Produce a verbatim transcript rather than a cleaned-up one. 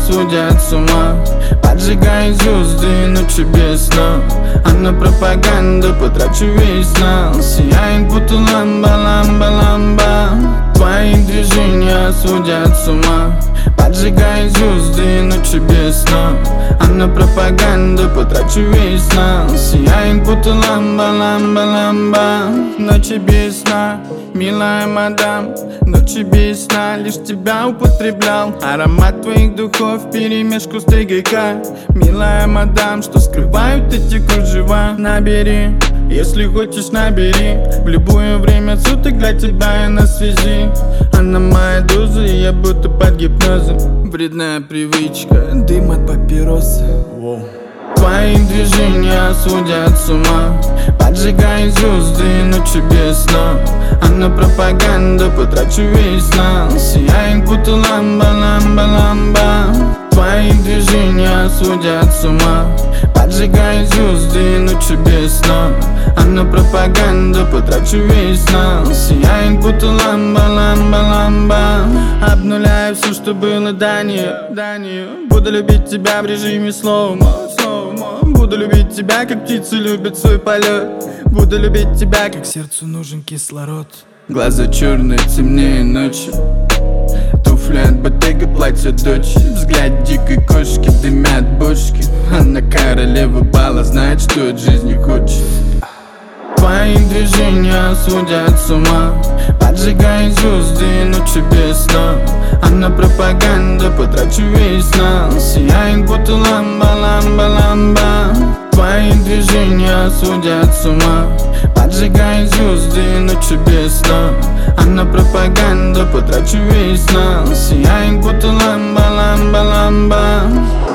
сводят с ума. Поджигай звезды ночи без сна, а на пропаганду потрачу весь знал. Сияет будто ламба, ламба, ламба. Твои движения сводят с ума. Поджигай звезды ночи без сна, а на пропаганду потрачу весь знал. Сияет будто ламба, ламба, ламба. Ночи без сна, милая мадам, ночи без сна, лишь тебя употреблял. Аромат твоих духов вперемешку с ТГК. Милая мадам, что скрывают эти кружева? Набери, если хочешь, набери. В любое время суток для тебя я на связи. Она моя доза, и я будто под гипнозом. Вредная привычка, дым от папироса. Твои движения сводят с ума. Поджигай звезды ночи без сна, а на пропаганду потрачу весь знал. Сияет будто ламба, ламба, ламба. Твои движения сводят с ума. Поджигай звезды ночи без сна, а на пропаганду потрачу весь знал. Сияет будто ламба, ламба, ламба. Обнуляю все, что было до нее, до нее. Буду любить тебя в режиме слоумо, слоумо. Буду любить тебя, как птицы любят свой полет. Буду любить тебя, как сердцу нужен кислород. Глаза черные, темнее ночи. Туфли от Bottega, платье дочь. Взгляд дикой кошки, дымят бочки. Она королева бала, знает, что от жизни хочет. Твои движения сводят с ума. Поджигай звезды ночи без сна, а на пропаганду потрачу весь знал. Сияет будто ламба, ламба, ламба. Твои движения сводят с ума. Поджигай звезды ночи без сна, а на пропаганду потрачу весь знал. Сияет будто ламба, ламба, ламба.